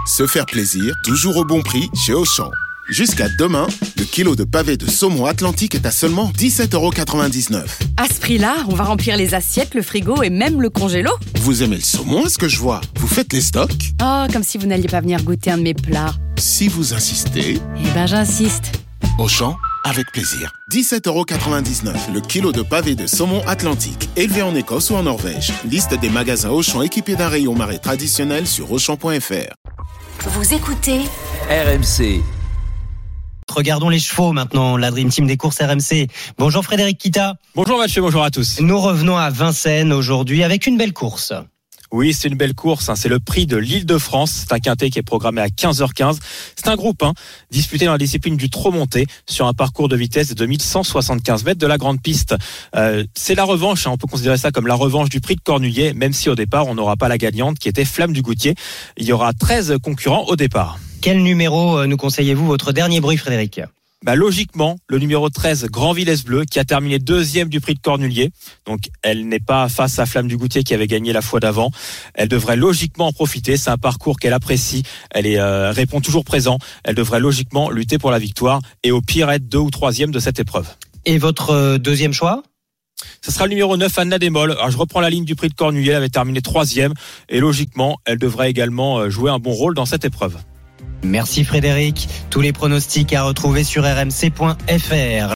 Se faire plaisir, toujours au bon prix chez Auchan. Jusqu'à demain, le kilo de pavés de saumon Atlantique est à seulement 17,99 €. À ce prix-là, on va remplir les assiettes, le frigo et même le congélo. Vous aimez le saumon, est-ce que je vois? Vous faites les stocks? Oh, comme si vous n'alliez pas venir goûter un de mes plats. Si vous insistez... Eh ben, j'insiste. Auchan, avec plaisir. 17,99 € le kilo de pavés de saumon Atlantique, élevé en Écosse ou en Norvège. Liste des magasins Auchan équipés d'un rayon marée traditionnel sur Auchan.fr. Vous écoutez RMC. Regardons les chevaux maintenant, la Dream Team des courses RMC. Bonjour Frédéric Kita. Bonjour Mathieu, bonjour à tous. Nous revenons à Vincennes aujourd'hui avec une belle course. Oui, c'est une belle course, c'est le prix de l'Île-de-France. C'est un quintet qui est programmé à 15h15. C'est un groupe disputé dans la discipline du trot monté sur un parcours de vitesse de 2175 mètres de la grande piste. C'est la revanche, on peut considérer ça comme la revanche du prix de Cornulier, même si au départ on n'aura pas la gagnante qui était Flamme du Goutier. Il y aura 13 concurrents au départ. Quel numéro nous conseillez-vous, votre dernier bruit Frédéric ? Logiquement, le numéro 13, Grand Villesse Bleu, qui a terminé deuxième du prix de Cornulier. Donc, elle n'est pas face à Flamme du Goutier qui avait gagné la fois d'avant. Elle devrait logiquement en profiter. C'est un parcours qu'elle apprécie. Elle répond toujours présent. Elle devrait logiquement lutter pour la victoire et au pire être 2 ou 3e de cette épreuve. Et votre deuxième choix ? Ce sera le numéro 9, Anna Démol. Alors, je reprends la ligne du prix de Cornulier. Elle avait terminé 3e et logiquement, elle devrait également jouer un bon rôle dans cette épreuve. Merci Frédéric. Tous les pronostics à retrouver sur rmc.fr.